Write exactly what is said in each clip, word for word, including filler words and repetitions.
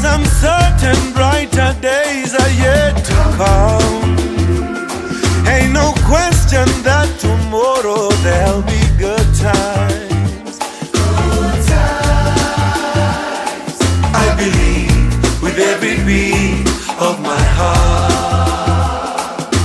I'm certain brighter days are yet to come. Ain't no question that tomorrow there'll be good times. Good times. I believe with every beat of my heart.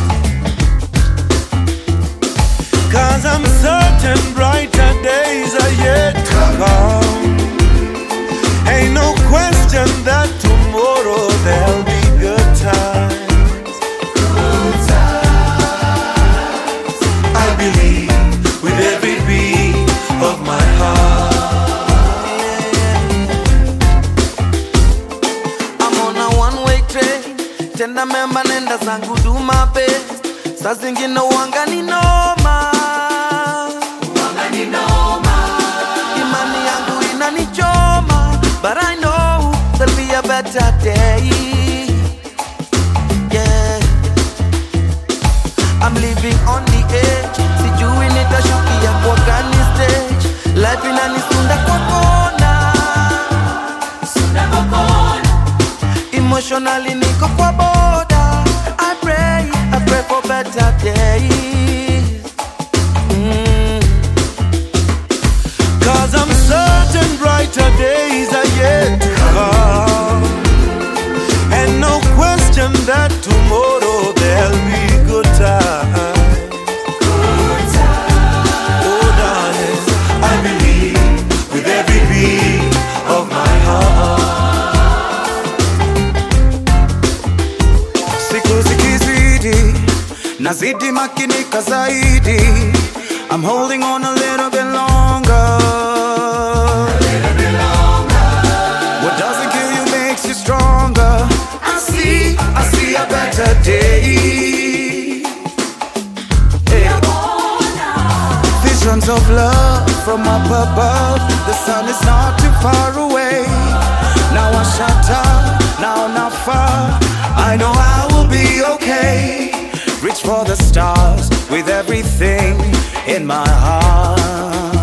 'Cause I'm certain brighter days are yet to come. Ain't no question that tomorrow there'll be good times. Good times. I believe with every beat of my heart. I'm on a one-way train, tenda memba nenda zangu do my best. Saa zingine wanga ni noma, wanga ni noma. Imani yangu inanichoma, but I know there'll be a better day. Yeah, I'm living on the edge. Sijui nitashukia kwa gani stage. Life inanisunda kwa kona, sunda kwa kona. Emotionally niko kwa boda. I pray, I pray for better days. mm. 'Cause I'm certain brighter days are yet to come. And no question that tomorrow there'll be good times. Good times. Oh darling, I believe with every beat of my heart. Siku zikizidi, nazidi makinika zaidi. I'm holding on a little bit longer. A little bit longer. What doesn't kill you makes you stronger. I see, I see a better day. Hey. Visions of love from up above. The sun is not too far away. Now I shut up, now not far. I know I will be okay. Reach for the stars with everything in my heart.